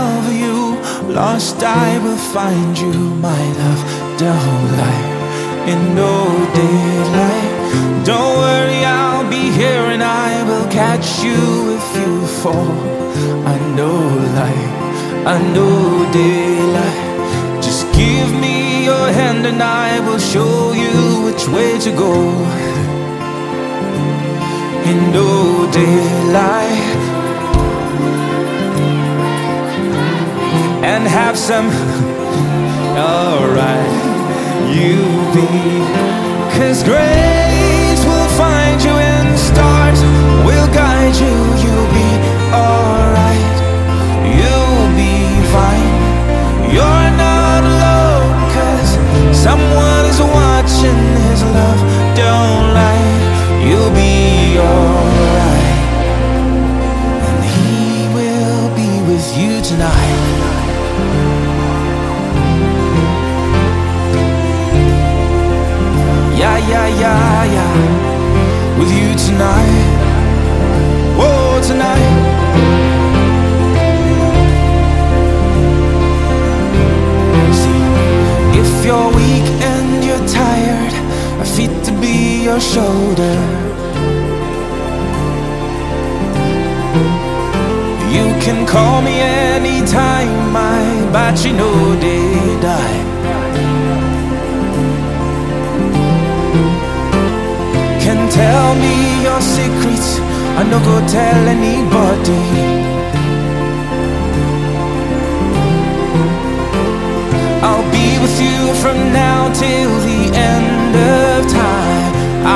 of you. Lost I will find you, my love, don't lie. In no daylight, don't worry, I'll be here and I will catch you if you fall. I know light, I know daylight. Just give me your hand and I will show you which way to go. In no daylight, and have some, alright, you be. 'Cause grace will find you and stars will guide you. You'll be alright, you'll be fine. You're not alone, 'cause someone is watching. His love don't lie. You'll be alright, and he will be with you tonight. Yeah, yeah, yeah, yeah, with you tonight. Whoa, tonight. See, if you're weak and you're tired, my feet to be your shoulder. You can call me anytime, my battery no day die. Can tell me your secrets, I no go tell anybody. I'll be with you from now till the end of time.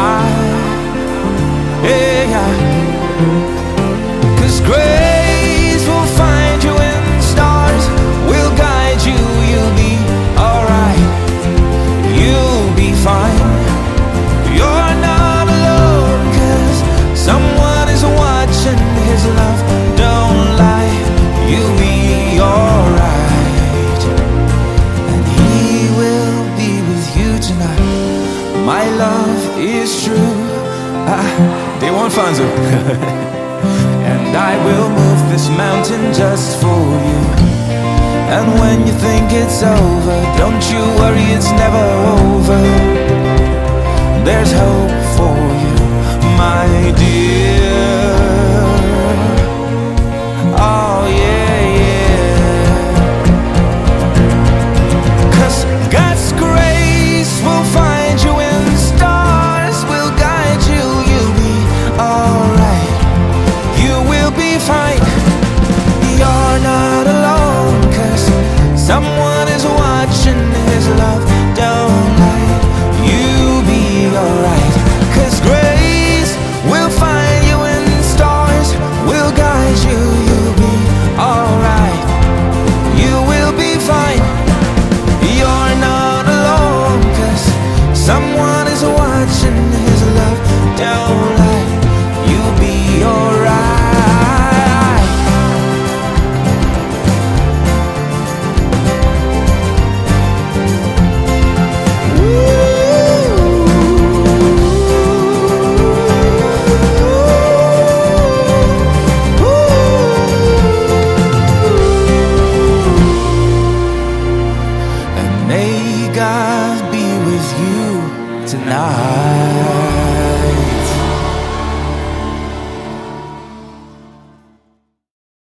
Yeah. 'Cause grace will find you and stars will guide you. You'll be alright, you'll be fine. You're not alone, 'cause someone is watching. His love don't lie. You'll be alright, and he will be with you tonight. My love is true. They won't find you. And I will move this mountain just for you. And when you think it's over, don't you worry, it's never over. There's hope for you, my dear. Oh yeah, yeah. 'Cause God's grace will find you and stars will guide you. You'll be alright, you will be fine. You're not alone, 'cause someone is watching. His love don't lie. You'll be alright, 'cause grace will find you and stars will guide you. You'll be alright, you will be fine. You're not alone, 'cause someone is watching. His love don't lie. You'll be alright. May God be with you tonight.